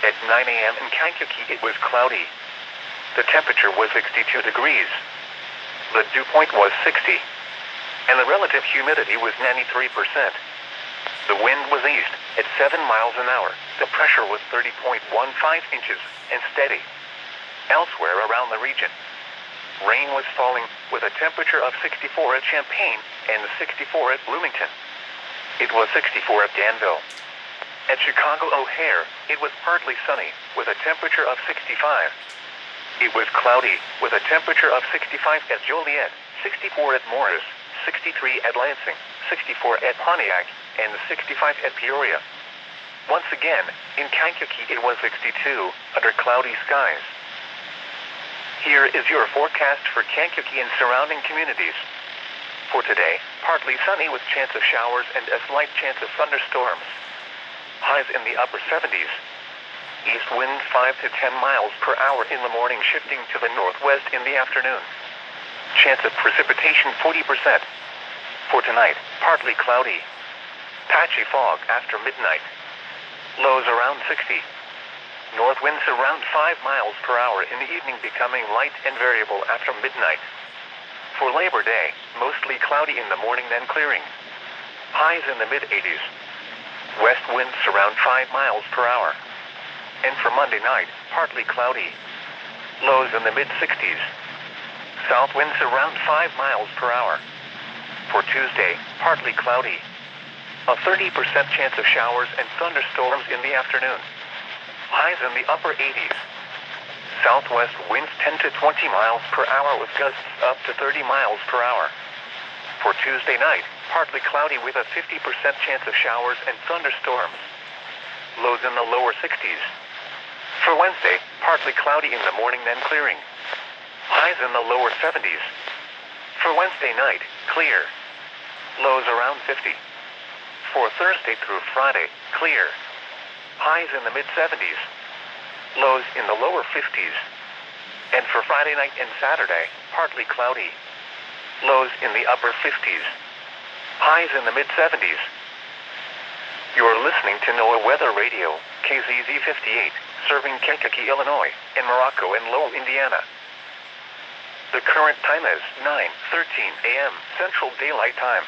At 9 a.m. in Kankakee it was cloudy. The temperature was 62 degrees. The dew point was 60. And the relative humidity was 93%. The wind was east at 7 miles an hour. The pressure was 30.15 inches and steady. Elsewhere around the region, rain was falling with a temperature of 64 at Champaign and 64 at Bloomington. It was 64 at Danville. At Chicago O'Hare, it was partly sunny with a temperature of 65. It was cloudy with a temperature of 65 at Joliet, 64 at Morris, 63 at Lansing, 64 at Pontiac, and 65 at Peoria. Once again, in Kankakee it was 62 under cloudy skies. Here is your forecast for Kankakee and surrounding communities. For today, partly sunny with chance of showers and a slight chance of thunderstorms. Highs in the upper 70s. East wind 5 to 10 miles per hour in the morning, shifting to the northwest in the afternoon. Chance of precipitation 40%. For tonight, partly cloudy. Patchy fog after midnight. Lows around 60. North winds around 5 miles per hour in the evening, becoming light and variable after midnight. For Labor Day, mostly cloudy in the morning, then clearing. Highs in the mid-80s. West winds around 5 miles per hour. And for Monday night, partly cloudy. Lows in the mid-60s. South winds around 5 miles per hour. For Tuesday, partly cloudy. A 30% chance of showers and thunderstorms in the afternoon. Highs in the upper 80s. Southwest winds 10 to 20 miles per hour with gusts up to 30 miles per hour. For Tuesday night, partly cloudy with a 50% chance of showers and thunderstorms. Lows in the lower 60s. For Wednesday, partly cloudy in the morning, then clearing. Highs in the lower 70s. For Wednesday night, clear. Lows around 50. For Thursday through Friday, clear. Highs in the mid-70s. Lows in the lower 50s. And for Friday night and Saturday, partly cloudy. Lows in the upper 50s. Highs in the mid-70s. You're listening to NOAA Weather Radio, KZZ 58, serving Kankakee, Illinois, and Morocco and Lowell, Indiana. The current time is 9:13 a.m. Central Daylight Time.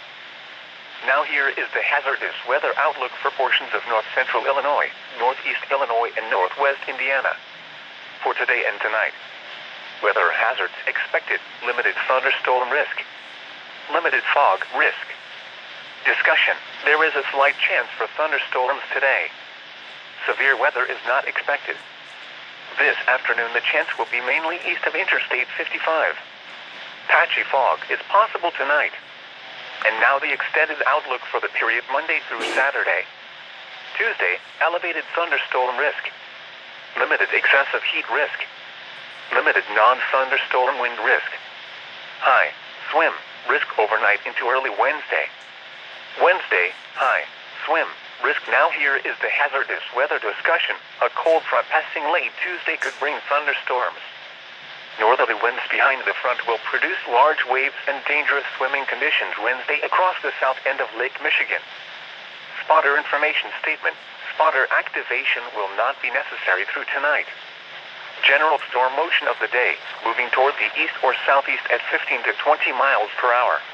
Now here is the hazardous weather outlook for portions of north-central Illinois, northeast Illinois, and northwest Indiana. For today and tonight. Weather hazards expected: limited thunderstorm risk. Limited fog risk. Discussion: there is a slight chance for thunderstorms today. Severe weather is not expected. This afternoon the chance will be mainly east of Interstate 55. Patchy fog is possible tonight. And now the extended outlook for the period Monday through Saturday. Tuesday, elevated thunderstorm risk. Limited excessive heat risk. Limited non-thunderstorm wind risk. High, swim, risk overnight into early Wednesday. Wednesday, high, swim, risk. Now here is the hazardous weather discussion. A cold front passing late Tuesday could bring thunderstorms. Northerly winds behind the front will produce large waves and dangerous swimming conditions Wednesday across the south end of Lake Michigan. Spotter information statement: spotter activation will not be necessary through tonight. General storm motion of the day, moving toward the east or southeast at 15 to 20 miles per hour.